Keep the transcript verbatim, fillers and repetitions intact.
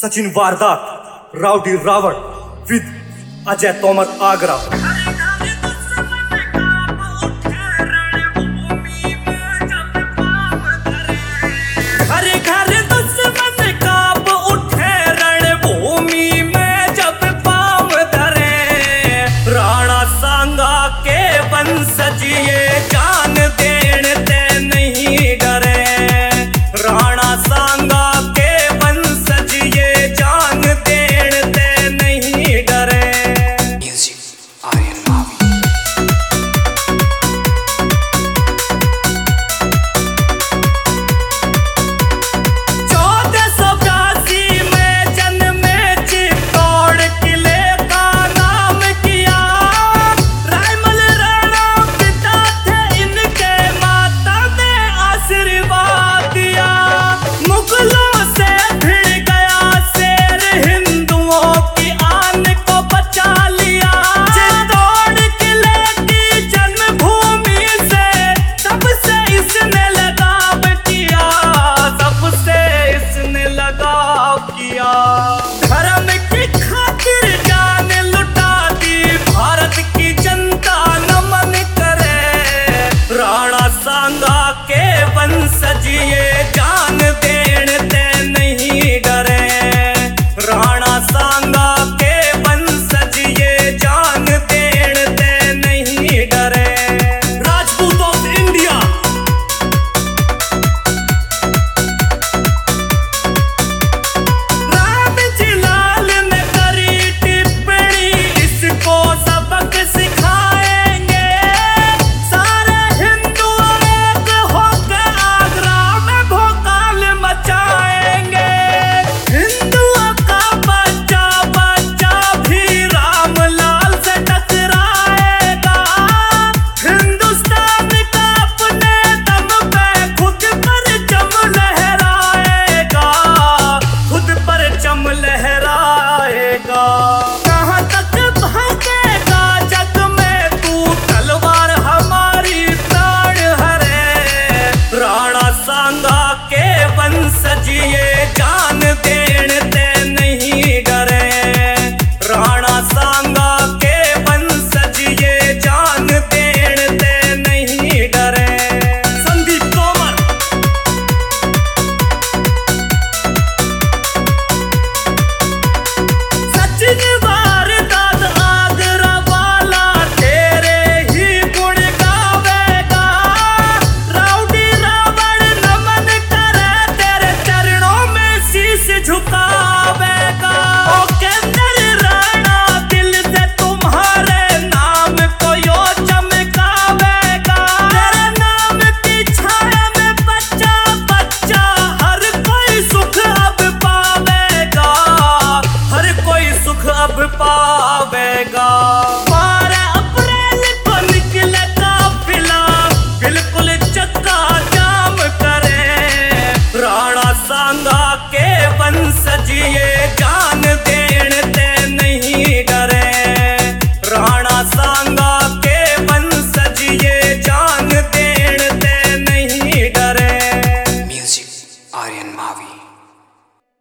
सचिन वारदात, rowdy Ravan with Ajay Tomar Agra. सजिए जान देण ते नहीं डरे, राणा सांगा के वंशज ये जान देण ते नहीं डरे। म्यूजिक आर्यन मावी। चौदह सौ बयासी में जन्मे चित्तौड़ किले का नाम किया, धर्म